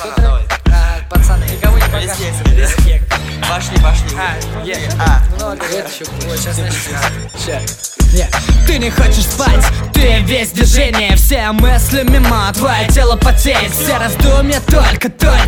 давай. Пацаны, никого не покажут. Пошли. Много лет еще. Вот, сейчас начнем. Ты не хочешь спать, ты весь движение, все мысли мимо, твое тело потеет, все раздумья только,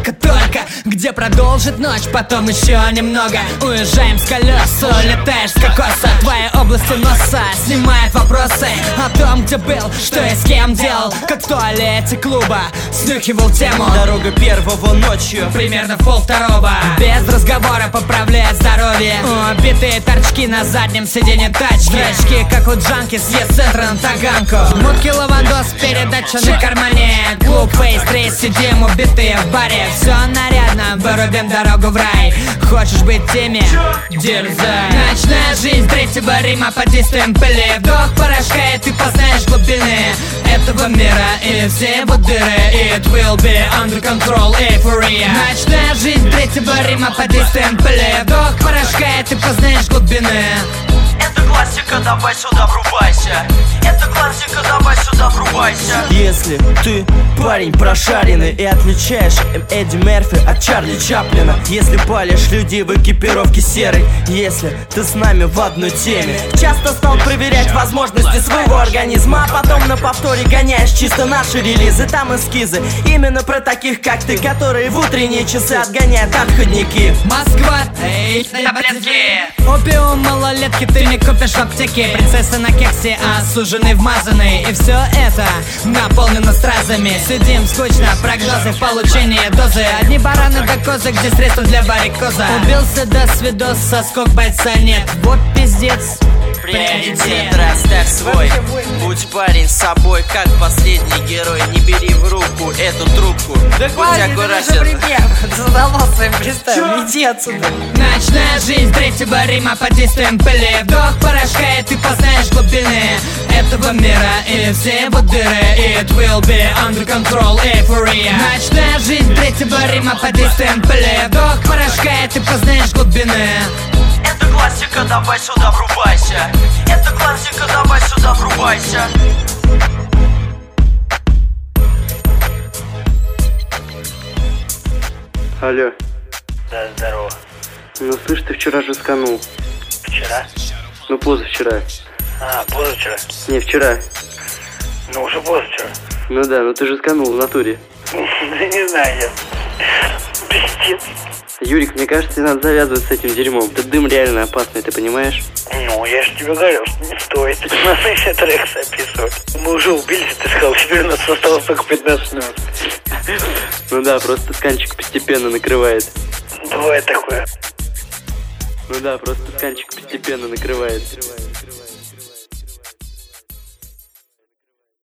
где продолжит ночь, потом еще немного. Уезжаем с колес, улетаешь с кокоса, твои области носа снимает вопросы о том, где был, что и с кем делал, как в туалете клуба снюхивал тему. Дорога первого ночью, Примерно в 1:30, без разговора поправляет здоровье. Битые торчки на заднем сиденье тачки, зрачки, как у джанки, съезд с центра на Таганку. Мутки лавандос, передача на кармане, клуб фейс-трейс, сидим убитые в баре. Все нарядно, вырубим дорогу в рай. Хочешь быть теми? Дерзай. Ночная жизнь третьего Рима под действием пыли. Вдох порошка, и ты познаешь глубины этого мира и все его дыры. It will be under control, euphoria. Ночная жизнь третьего Рима под действием пыли. Вдох порошка, и ты познаешь глубины. это классика, давай сюда врубайся. Это классика, давай сюда врубайся. Если ты парень прошаренный и отличаешь Эдди Мерфи от Чарли Чаплина, если палишь людей в экипировке серой, если ты с нами в одной теме, часто стал проверять возможности своего организма, а потом на повторе гоняешь чисто наши релизы, там эскизы именно про таких, как ты, которые в утренние часы отгоняют отходники. Москва, эй, таблетки. Опиум малолетки ты не купишь в аптеке. Принцесса на кексе, а суженый вмазанный. И все это наполнено стразами. Сидим скучно, прогнозы в получении дозы. Одни бараны до козы, где средства для варикоза. Убился до свидос, соскок бойца нет. Вот пиздец. Приоритет, расставь свой. Будь парень с собой, как последний герой. Не бери в руку эту трубку. Да будь аккуратен. Задолбался им представь, иди отсюда. Ночная жизнь третьего Рима под действием пыли. Вдох порошка, и ты познаешь глубины этого мира и все его дыры. It will be under control, euphoria. Ночная жизнь третьего Рима под действием пыли. Вдох порошка, и ты познаешь глубины. Это классика, давай сюда врубайся. Это классика, давай сюда врубайся. Алло. Да, здорово. Ну слышь, ты вчера же сканул. Вчера? Ну позавчера. А, позавчера? Не, вчера. Ну, уже позавчера. Ну да, ну ты же сканул в натуре. Да не знаю я. Пиздец. Юрик, мне кажется, тебе надо завязывать с этим дерьмом. Этот дым реально опасный, ты понимаешь? Ну, я же тебе говорил, что не стоит. На еще трек записывать. Мы уже убились, ты сказал, теперь у нас осталось только 15 минут. Ну да, просто тканчик постепенно накрывает. Бывает такое. Ну да, просто тканчик постепенно накрывает.